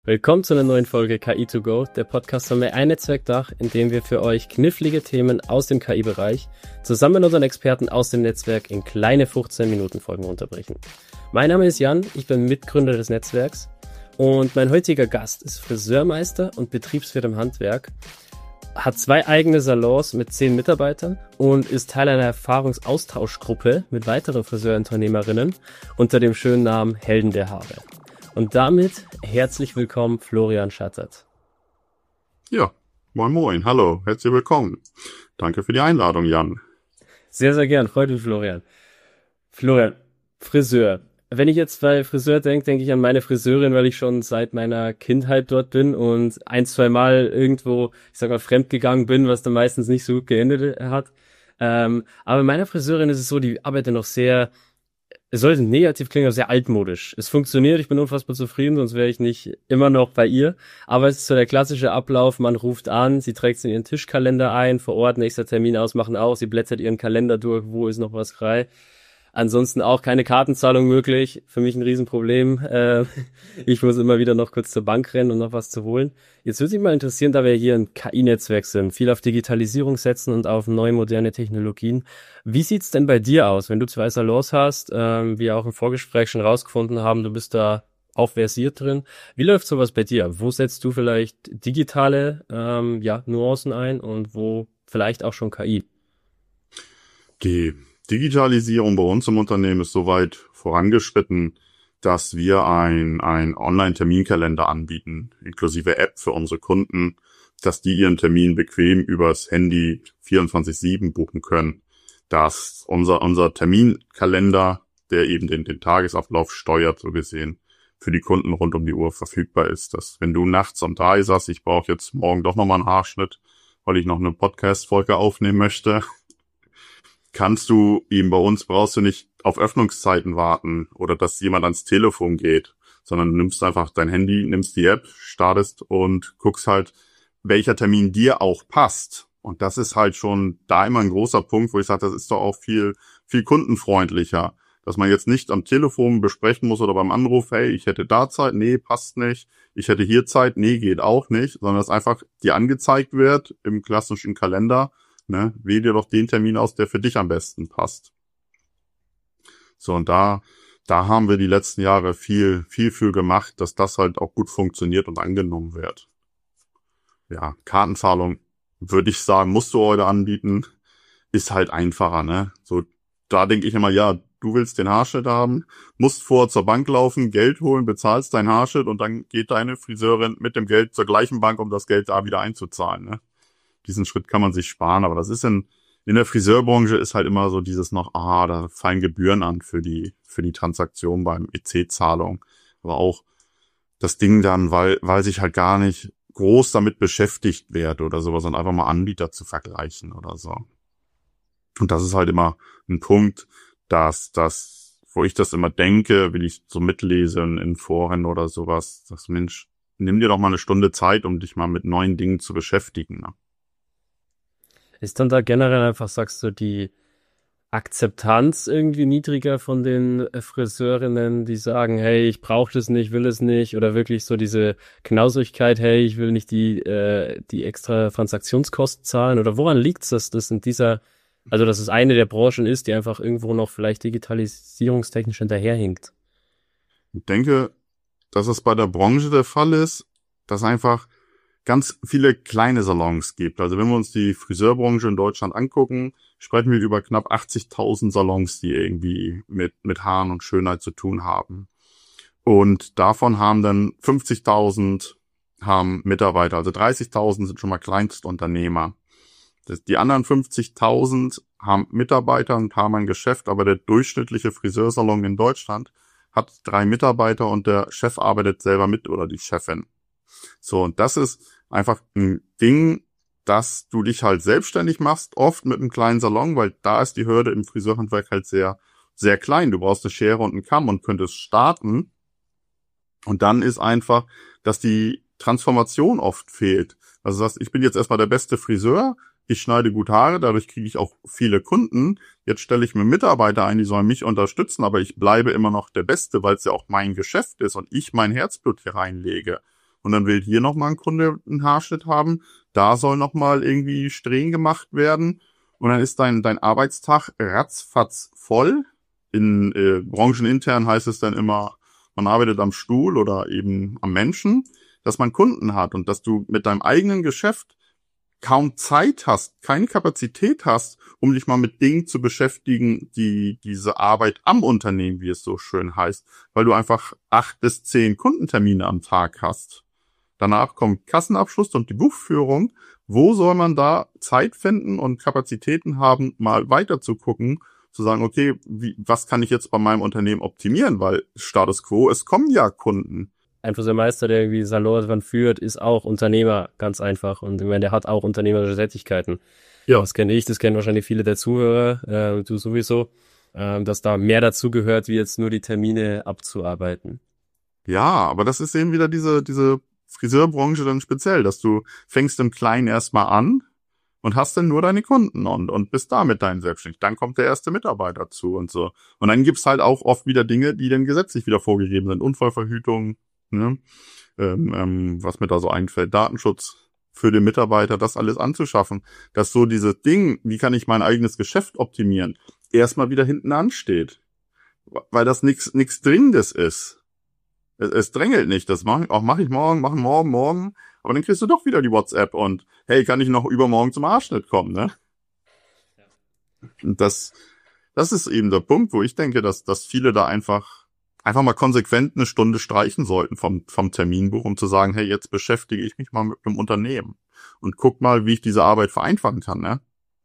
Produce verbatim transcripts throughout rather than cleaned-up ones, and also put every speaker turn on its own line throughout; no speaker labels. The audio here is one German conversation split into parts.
Willkommen zu einer neuen Folge K I to go, der Podcast von mir ein Netzwerkdach, in dem wir für euch knifflige Themen aus dem K I-Bereich zusammen mit unseren Experten aus dem Netzwerk in kleine fünfzehn Minuten Folgen runterbrechen. Mein Name ist Jan, ich bin Mitgründer des Netzwerks und mein heutiger Gast ist Friseurmeister und Betriebswirt im Handwerk, hat zwei eigene Salons mit zehn Mitarbeitern und ist Teil einer Erfahrungsaustauschgruppe mit weiteren Friseurunternehmerinnen unter dem schönen Namen Helden der Haare. Und damit herzlich willkommen, Florian Schattert.
Ja, moin moin, hallo, herzlich willkommen. Danke für die Einladung, Jan.
Sehr, sehr gern, freut mich, Florian. Florian, Friseur. Wenn ich jetzt bei Friseur denke, denke ich an meine Friseurin, weil ich schon seit meiner Kindheit dort bin und ein, zwei Mal irgendwo, ich sag mal, fremdgegangen bin, was dann meistens nicht so gut geendet hat. Ähm, aber bei meiner Friseurin ist es so, die arbeitet noch sehr, es sollte negativ klingen, aber sehr altmodisch. Es funktioniert, ich bin unfassbar zufrieden, sonst wäre ich nicht immer noch bei ihr. Aber es ist so der klassische Ablauf, man ruft an, sie trägt es in ihren Tischkalender ein, vor Ort, nächster Termin ausmachen auch, sie blättert ihren Kalender durch, wo ist noch was frei. Ansonsten auch keine Kartenzahlung möglich. Für mich ein Riesenproblem. Äh, ich muss immer wieder noch kurz zur Bank rennen, um noch was zu holen. Jetzt würde mich mal interessieren, da wir hier ein K I-Netzwerk sind, viel auf Digitalisierung setzen und auf neue, moderne Technologien. Wie sieht's denn bei dir aus, wenn du zwei Salons hast, ähm, wir auch im Vorgespräch schon rausgefunden haben, du bist da auch versiert drin. Wie läuft sowas bei dir? Wo setzt du vielleicht digitale ähm, ja, Nuancen ein und wo vielleicht auch schon K I?
Die Digitalisierung bei uns im Unternehmen ist soweit vorangeschritten, dass wir ein, ein Online-Terminkalender anbieten, inklusive App für unsere Kunden, dass die ihren Termin bequem übers Handy vierundzwanzig sieben buchen können. Dass unser, unser Terminkalender, der eben den, den Tagesablauf steuert, so gesehen, für die Kunden rund um die Uhr verfügbar ist. Dass wenn du nachts um drei sagst, ich brauche jetzt morgen doch nochmal einen Haarschnitt, weil ich noch eine Podcast-Folge aufnehmen möchte, kannst du eben bei uns, brauchst du nicht auf Öffnungszeiten warten oder dass jemand ans Telefon geht, sondern du nimmst einfach dein Handy, nimmst die App, startest und guckst halt, welcher Termin dir auch passt. Und das ist halt schon da immer ein großer Punkt, wo ich sage, das ist doch auch viel, viel kundenfreundlicher, dass man jetzt nicht am Telefon besprechen muss oder beim Anruf, hey, ich hätte da Zeit, nee, passt nicht, ich hätte hier Zeit, nee, geht auch nicht, sondern dass einfach dir angezeigt wird im klassischen Kalender. Ne, wähl dir doch den Termin aus, der für dich am besten passt. So, und da, da haben wir die letzten Jahre viel, viel für gemacht, dass das halt auch gut funktioniert und angenommen wird. Ja, Kartenzahlung, würde ich sagen, musst du heute anbieten, ist halt einfacher, ne. So, da denke ich immer, ja, du willst den Haarschnitt haben, musst vor zur Bank laufen, Geld holen, bezahlst deinen Haarschnitt und dann geht deine Friseurin mit dem Geld zur gleichen Bank, um das Geld da wieder einzuzahlen, ne. Diesen Schritt kann man sich sparen, aber das ist in, in der Friseurbranche ist halt immer so dieses noch, ah, da fallen Gebühren an für die, für die Transaktion beim E C-Zahlung. Aber auch das Ding dann, weil, weil sich halt gar nicht groß damit beschäftigt wird oder sowas, sondern einfach mal Anbieter zu vergleichen oder so. Und das ist halt immer ein Punkt, dass das, wo ich das immer denke, will ich so mitlese in, in Foren oder sowas, dass Mensch, nimm dir doch mal eine Stunde Zeit, um dich mal mit neuen Dingen zu beschäftigen, ne?
Ist dann da generell einfach, sagst du, die Akzeptanz irgendwie niedriger von den Friseurinnen, die sagen, hey, ich brauche das nicht, will es nicht, oder wirklich so diese Knauserigkeit, hey, ich will nicht die äh, die extra Transaktionskosten zahlen, oder woran liegt es, dass das in dieser, also dass es eine der Branchen ist, die einfach irgendwo noch vielleicht digitalisierungstechnisch hinterherhinkt?
Ich denke, dass es bei der Branche der Fall ist, dass einfach ganz viele kleine Salons gibt. Also wenn wir uns die Friseurbranche in Deutschland angucken, sprechen wir über knapp achtzigtausend Salons, die irgendwie mit mit Haaren und Schönheit zu tun haben. Und davon haben dann fünfzigtausend haben Mitarbeiter, also dreißigtausend sind schon mal Kleinstunternehmer. Das, die anderen fünfzigtausend haben Mitarbeiter und haben ein Geschäft, aber der durchschnittliche Friseursalon in Deutschland hat drei Mitarbeiter und der Chef arbeitet selber mit oder die Chefin. So, und das ist einfach ein Ding, dass du dich halt selbstständig machst, oft mit einem kleinen Salon, weil da ist die Hürde im Friseurhandwerk halt sehr, sehr klein. Du brauchst eine Schere und einen Kamm und könntest starten. Und dann ist einfach, dass die Transformation oft fehlt. Also das heißt, ich bin jetzt erstmal der beste Friseur, ich schneide gut Haare, dadurch kriege ich auch viele Kunden. Jetzt stelle ich mir Mitarbeiter ein, die sollen mich unterstützen, aber ich bleibe immer noch der Beste, weil es ja auch mein Geschäft ist und ich mein Herzblut hier reinlege. und dann will hier nochmal ein Kunde einen Haarschnitt haben, da soll nochmal irgendwie Strähnen gemacht werden und dann ist dein, dein Arbeitstag ratzfatz voll. In äh, branchenintern heißt es dann immer, man arbeitet am Stuhl oder eben am Menschen, dass man Kunden hat und dass du mit deinem eigenen Geschäft kaum Zeit hast, keine Kapazität hast, um dich mal mit Dingen zu beschäftigen, die diese Arbeit am Unternehmen, wie es so schön heißt, weil du einfach acht bis zehn Kundentermine am Tag hast. Danach kommt Kassenabschluss und die Buchführung. Wo soll man da Zeit finden und Kapazitäten haben, mal weiter zu gucken, zu sagen, okay, wie, was kann ich jetzt bei meinem Unternehmen optimieren? Weil Status Quo, es kommen ja Kunden.
Ein Friseurmeister, der irgendwie Salon führt, ist auch Unternehmer, ganz einfach. Und ich meine, der hat auch unternehmerische Tätigkeiten. Ja. Das kenne ich, das kennen wahrscheinlich viele der Zuhörer, äh, du sowieso, äh, dass da mehr dazu gehört, wie jetzt nur die Termine abzuarbeiten.
Ja, aber das ist eben wieder diese diese Friseurbranche dann speziell, dass du fängst im Kleinen erstmal an und hast dann nur deine Kunden und und bist damit dein Selbstständig. Dann kommt der erste Mitarbeiter zu und so. Und dann gibt's halt auch oft wieder Dinge, die dann gesetzlich wieder vorgegeben sind. Unfallverhütung, ne? ähm, ähm, was mir da so einfällt, Datenschutz für den Mitarbeiter, das alles anzuschaffen, dass so dieses Ding, wie kann ich mein eigenes Geschäft optimieren, erstmal wieder hinten ansteht, weil das nichts nichts Dringendes ist. Es, es drängelt nicht, das mache ich auch, mache ich morgen, machen morgen, morgen, aber dann kriegst du doch wieder die WhatsApp und hey, kann ich noch übermorgen zum Haarschnitt kommen, ne? Und das, das ist eben der Punkt, wo ich denke, dass dass viele da einfach einfach mal konsequent eine Stunde streichen sollten vom vom Terminbuch, um zu sagen, hey, jetzt beschäftige ich mich mal mit einem Unternehmen und guck mal, wie ich diese Arbeit vereinfachen kann, ne?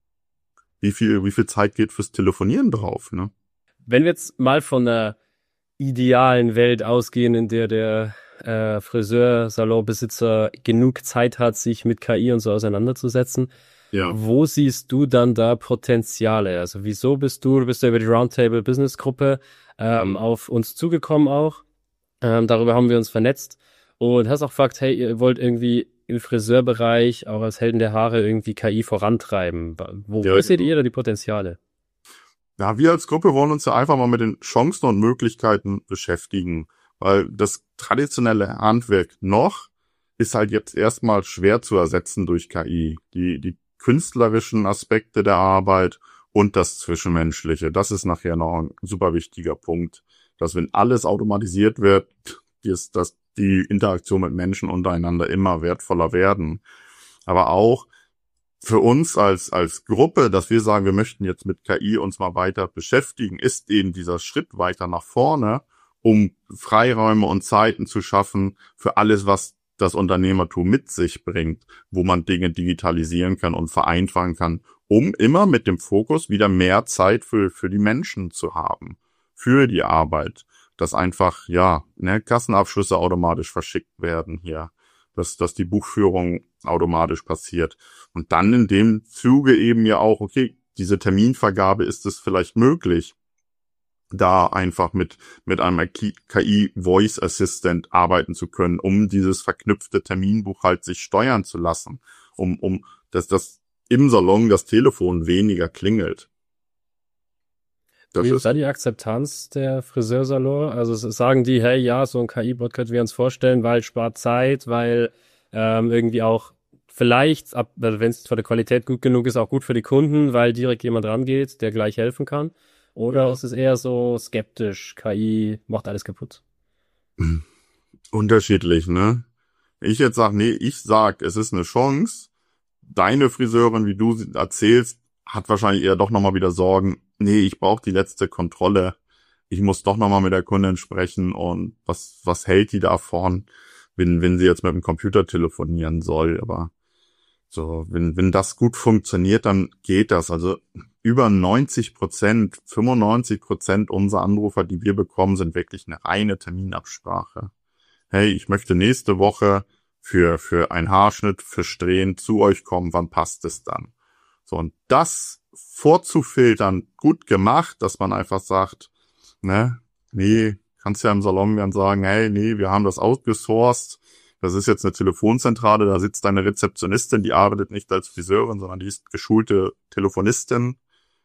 Wie viel wie viel Zeit geht fürs Telefonieren drauf, ne?
Wenn wir jetzt mal von einer idealen Welt ausgehen, in der der äh, Friseursalonbesitzer genug Zeit hat, sich mit K I und so auseinanderzusetzen, ja. Wo siehst du dann da Potenziale? Also wieso bist du, du bist ja über die Roundtable Business Gruppe ähm, mhm. auf uns zugekommen auch. Ähm, darüber haben wir uns vernetzt und hast auch gefragt, hey, ihr wollt irgendwie im Friseurbereich, auch als Helden der Haare, irgendwie K I vorantreiben. Wo, ja, wo seht ihr da die Potenziale?
Ja, wir als Gruppe wollen uns ja einfach mal mit den Chancen und Möglichkeiten beschäftigen, weil das traditionelle Handwerk noch ist halt jetzt erstmal schwer zu ersetzen durch K I. Die, die künstlerischen Aspekte der Arbeit und das Zwischenmenschliche, das ist nachher noch ein super wichtiger Punkt, dass wenn alles automatisiert wird, ist, dass die Interaktion mit Menschen untereinander immer wertvoller werden. Aber auch für uns als als Gruppe, dass wir sagen, wir möchten jetzt mit K I uns mal weiter beschäftigen, ist eben dieser Schritt weiter nach vorne, um Freiräume und Zeiten zu schaffen für alles, was das Unternehmertum mit sich bringt, wo man Dinge digitalisieren kann und vereinfachen kann, um immer mit dem Fokus wieder mehr Zeit für für die Menschen zu haben, für die Arbeit, dass einfach, ja, ne, Kassenabschlüsse automatisch verschickt werden hier, dass dass die Buchführung automatisch passiert. Und dann in dem Zuge eben ja auch, okay, diese Terminvergabe, ist es vielleicht möglich, da einfach mit mit einem K I Voice Assistant arbeiten zu können, um dieses verknüpfte Terminbuch halt sich steuern zu lassen, um um dass das im Salon das Telefon weniger klingelt.
Das Wie ist da die Akzeptanz der Friseursalon? Also sagen die, hey, ja, so ein K I-Bot könnten wir uns vorstellen, weil spart Zeit, weil ähm, irgendwie auch vielleicht, ab, wenn es von der Qualität gut genug ist, auch gut für die Kunden, weil direkt jemand rangeht, der gleich helfen kann. Oder ja. Ist es eher so skeptisch, K I macht alles kaputt?
Unterschiedlich, ne? Ich jetzt sag, nee, ich sag, es ist eine Chance. Deine Friseurin, wie du erzählst, hat wahrscheinlich eher doch nochmal wieder Sorgen, nee, ich brauche die letzte Kontrolle. Ich muss doch nochmal mit der Kundin sprechen und was was hält die davon, wenn wenn sie jetzt mit dem Computer telefonieren soll. Aber so, wenn wenn das gut funktioniert, dann geht das. Also über neunzig Prozent, fünfundneunzig Prozent unserer Anrufer, die wir bekommen, sind wirklich eine reine Terminabsprache. Hey, ich möchte nächste Woche für für einen Haarschnitt, für Strähnen zu euch kommen, wann passt es dann? So, und das vorzufiltern, gut gemacht, dass man einfach sagt, ne, nee, kannst ja im Salon dann sagen, hey, nee, wir haben das outgesourced, das ist jetzt eine Telefonzentrale, da sitzt eine Rezeptionistin, die arbeitet nicht als Friseurin, sondern die ist geschulte Telefonistin.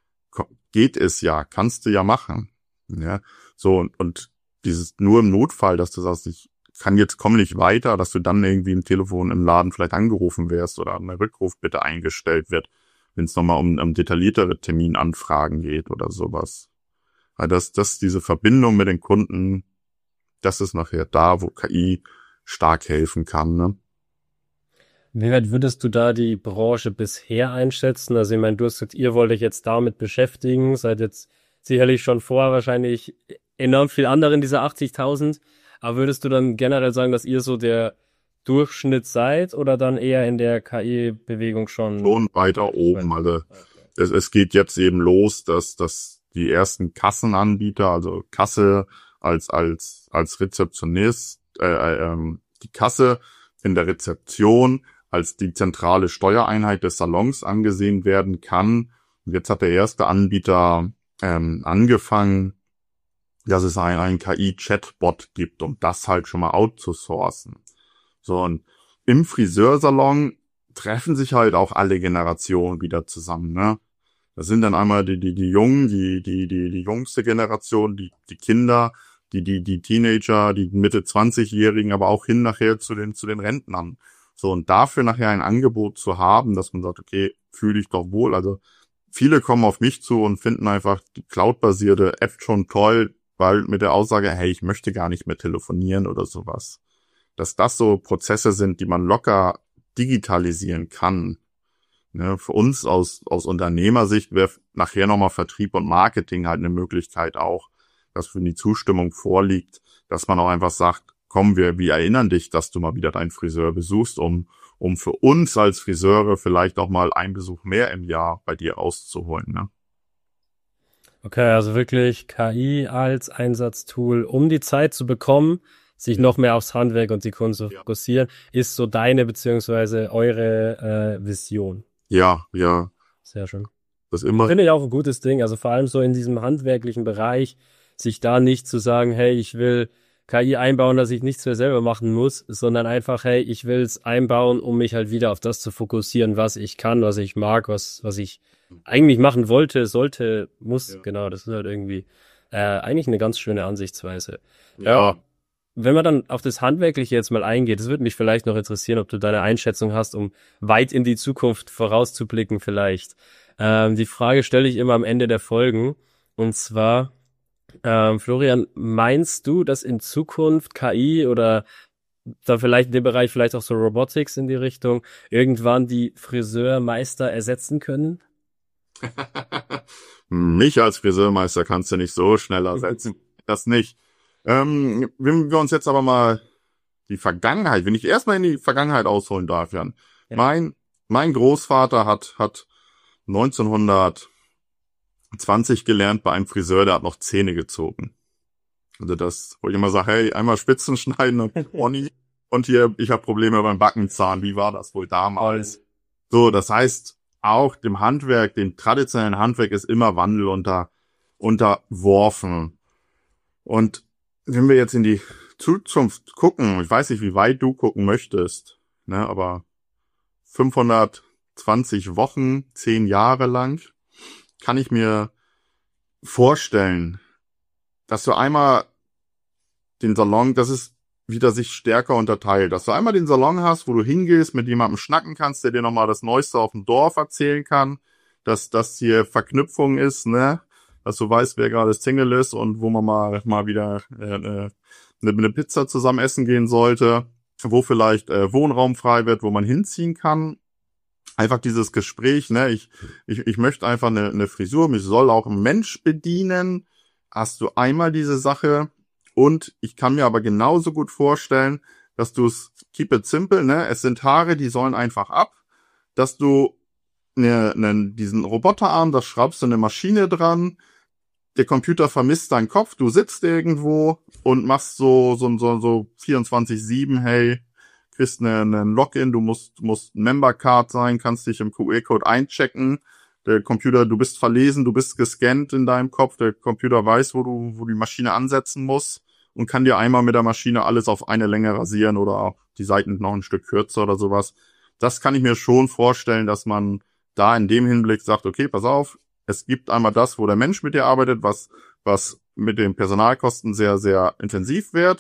Geht es ja, kannst du ja machen. Ja, so, und, und dieses nur im Notfall, dass du sagst, ich kann jetzt, komm nicht weiter, dass du dann irgendwie im Telefon im Laden vielleicht angerufen wirst oder eine Rückrufbitte eingestellt wird, wenn es nochmal um, um detailliertere Terminanfragen geht oder sowas. Also das, das, diese Verbindung mit den Kunden, das ist nachher da, wo K I stark helfen kann, ne?
Wie weit würdest du da die Branche bisher einschätzen? Also ich meine, du hast gesagt, ihr wollt euch jetzt damit beschäftigen, seid jetzt sicherlich schon vor wahrscheinlich enorm viel anderen dieser achtzigtausend. Aber würdest du dann generell sagen, dass ihr so der Durchschnitt seid oder dann eher in der K I-Bewegung schon?
Schon weiter oben. Also es, es geht jetzt eben los, dass, dass die ersten Kassenanbieter, also Kasse als als als Rezeptionist, äh, ähm, die Kasse in der Rezeption als die zentrale Steuereinheit des Salons angesehen werden kann. Und jetzt hat der erste Anbieter ähm, angefangen, dass es ein, ein K I-Chatbot gibt, um das halt schon mal outzusourcen. So, und im Friseursalon treffen sich halt auch alle Generationen wieder zusammen, ne? Das sind dann einmal die, die, die Jungen, die, die, die, die jüngste Generation, die, die Kinder, die, die, die Teenager, die Mitte zwanzigjährigen, aber auch hin nachher zu den, zu den Rentnern. So, und dafür nachher ein Angebot zu haben, dass man sagt, okay, fühle ich doch wohl. Also, viele kommen auf mich zu und finden einfach die cloudbasierte App schon toll, weil mit der Aussage, hey, ich möchte gar nicht mehr telefonieren oder sowas. Dass das so Prozesse sind, die man locker digitalisieren kann. Ne, für uns aus aus Unternehmersicht wäre nachher nochmal Vertrieb und Marketing halt eine Möglichkeit auch, dass wenn die Zustimmung vorliegt, dass man auch einfach sagt, komm, wir, wir erinnern dich, dass du mal wieder deinen Friseur besuchst, um um für uns als Friseure vielleicht auch mal einen Besuch mehr im Jahr bei dir auszuholen. Ne?
Okay, also wirklich K I als Einsatztool, um die Zeit zu bekommen, sich noch mehr aufs Handwerk und die Kunst zu fokussieren, ist so deine beziehungsweise eure äh, Vision.
Ja, ja.
Sehr schön.
Das immer.
Finde ich auch ein gutes Ding. Also vor allem so in diesem handwerklichen Bereich, sich da nicht zu sagen, hey, ich will K I einbauen, dass ich nichts mehr selber machen muss, sondern einfach, hey, ich will es einbauen, um mich halt wieder auf das zu fokussieren, was ich kann, was ich mag, was was ich eigentlich machen wollte, sollte, muss. Ja. Genau, das ist halt irgendwie äh, eigentlich eine ganz schöne Ansichtsweise. Ja. ja. Wenn man dann auf das Handwerkliche jetzt mal eingeht, das würde mich vielleicht noch interessieren, ob du deine Einschätzung hast, um weit in die Zukunft vorauszublicken vielleicht. Ähm, die Frage stelle ich immer am Ende der Folgen. Und zwar, ähm, Florian, meinst du, dass in Zukunft K I oder da vielleicht in dem Bereich vielleicht auch so Robotics in die Richtung irgendwann die Friseurmeister ersetzen können?
Mich als Friseurmeister kannst du nicht so schnell ersetzen. Das nicht. Ähm, wenn wir uns jetzt aber mal die Vergangenheit, wenn ich erstmal in die Vergangenheit ausholen darf, Jan. Ja. Mein, mein Großvater hat, hat neunzehnhundertzwanzig gelernt bei einem Friseur, der hat noch Zähne gezogen. Also das, wo ich immer sage, hey, einmal Spitzen schneiden und Pony und hier, ich habe Probleme beim Backenzahn. Wie war das wohl damals? So, das heißt, auch dem Handwerk, dem traditionellen Handwerk ist immer Wandel unter, unterworfen. Und wenn wir jetzt in die Zukunft gucken, ich weiß nicht, wie weit du gucken möchtest, ne, aber fünfhundertzwanzig Wochen, zehn Jahre lang, kann ich mir vorstellen, dass du einmal den Salon, das ist wieder sich stärker unterteilt, dass du einmal den Salon hast, wo du hingehst, mit jemandem schnacken kannst, der dir nochmal das Neueste auf dem Dorf erzählen kann, dass das hier Verknüpfung ist, ne, dass du weißt, wer gerade Single ist und wo man mal mal wieder äh, eine, eine Pizza zusammen essen gehen sollte, wo vielleicht äh, Wohnraum frei wird, wo man hinziehen kann. Einfach dieses Gespräch, ne, ich ich ich möchte einfach eine, eine Frisur, mich soll auch ein Mensch bedienen. Hast du einmal diese Sache und ich kann mir aber genauso gut vorstellen, dass du es keep it simple, ne, es sind Haare, die sollen einfach ab, dass du ne, ne, diesen Roboterarm, das schraubst du eine Maschine dran. Der Computer vermisst deinen Kopf, du sitzt irgendwo und machst so so so, so vierundzwanzig sieben, hey, kriegst einen eine Login, du musst musst ein Membercard sein, kannst dich im Q R-Code einchecken. Der Computer, du bist verlesen, du bist gescannt in deinem Kopf, der Computer weiß, wo du wo die Maschine ansetzen muss und kann dir einmal mit der Maschine alles auf eine Länge rasieren oder auch die Seiten noch ein Stück kürzer oder sowas. Das kann ich mir schon vorstellen, dass man da in dem Hinblick sagt, okay, pass auf, es gibt einmal das, wo der Mensch mit dir arbeitet, was was mit den Personalkosten sehr, sehr intensiv wird.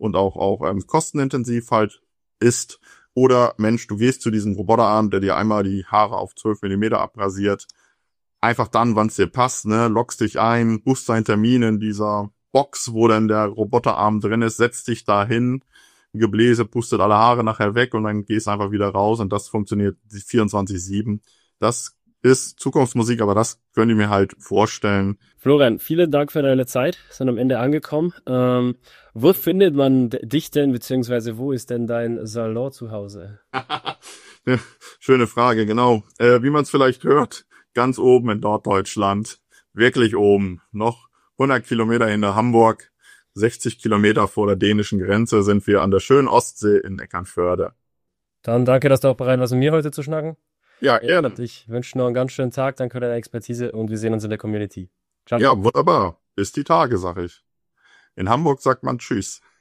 und auch auch ähm, kostenintensiv halt ist. Oder Mensch, du gehst zu diesem Roboterarm, der dir einmal die Haare auf zwölf Millimeter abrasiert. Einfach dann, wann es dir passt, ne, loggst dich ein, buchst deinen Termin in dieser Box, wo dann der Roboterarm drin ist, setzt dich da hin, Gebläse, pustet alle Haare nachher weg und dann gehst einfach wieder raus und das funktioniert vierundzwanzig sieben. Das ist Zukunftsmusik, aber das könnt ihr mir halt vorstellen.
Florian, vielen Dank für deine Zeit, sind am Ende angekommen. Ähm, wo findet man dich denn, beziehungsweise wo ist denn dein Salon zu Hause?
Ja, schöne Frage, genau. Äh, wie man es vielleicht hört, ganz oben in Norddeutschland, wirklich oben, noch hundert Kilometer hinter Hamburg, sechzig Kilometer vor der dänischen Grenze sind wir an der schönen Ostsee in Eckernförde.
Dann danke, dass du auch bereit warst, mit mir heute zu schnacken.
Ja, gerne.
Ich wünsche noch einen ganz schönen Tag, danke für deine Expertise und wir sehen uns in der Community. Ciao.
Ja, wunderbar. Bis die Tage, sag ich. In Hamburg sagt man Tschüss.